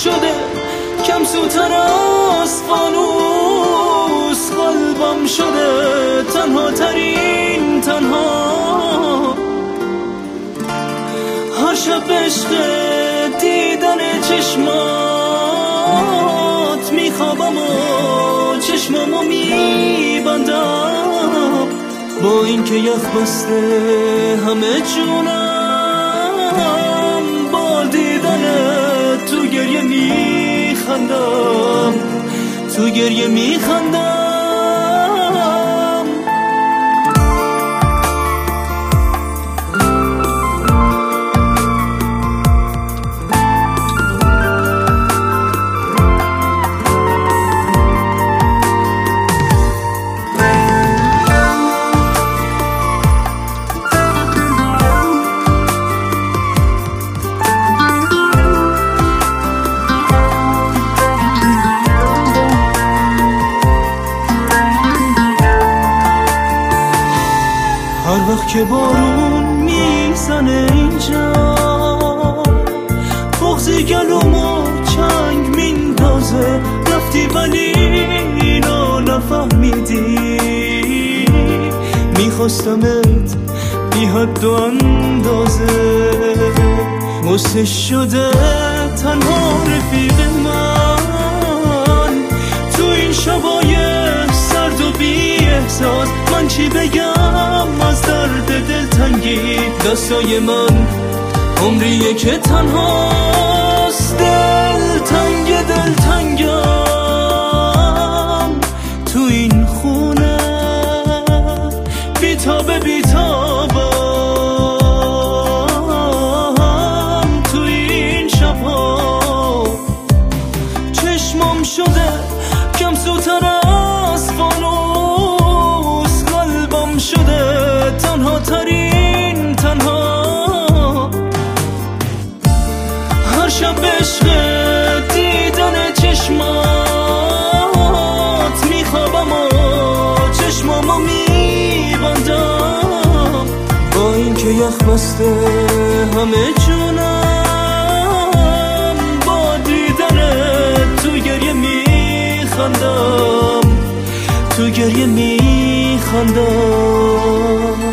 شده کم سوتر از فانوس، قلبم شده تنها ترین تنها. هر شب عشق دیدن چشمات میخوابم و چشمامو میبندم، با اینکه یخ بسته همه جونم، با دیدن تو گریه میخندم، تو گریه میخندم. هر وقت که بارون میزنه اینجا، بغضی گلومو چنگ میندازه، رفتی ولی اینو نفهمیدی، میخواستمت بی حد و اندازه، غصه شده تنها رفیق من تو این شبای سرد و بی احساس. من چی بگم از درد دلتنگی، دستای من عمریه که تنهاست، دلتنگ دلتنگم تو این خونه، بیتابه بیتابم تو این شبها. چشمم شده کم سوتر از فانوس، قلبم شده تنها ترین تنها. هر شب عشق دیدن چشمات میخوابم و چشمامو میبندم، با اینکه یخ بسته همه جونم، با دیدن تو گریه میخندم، تو گریه میخندم.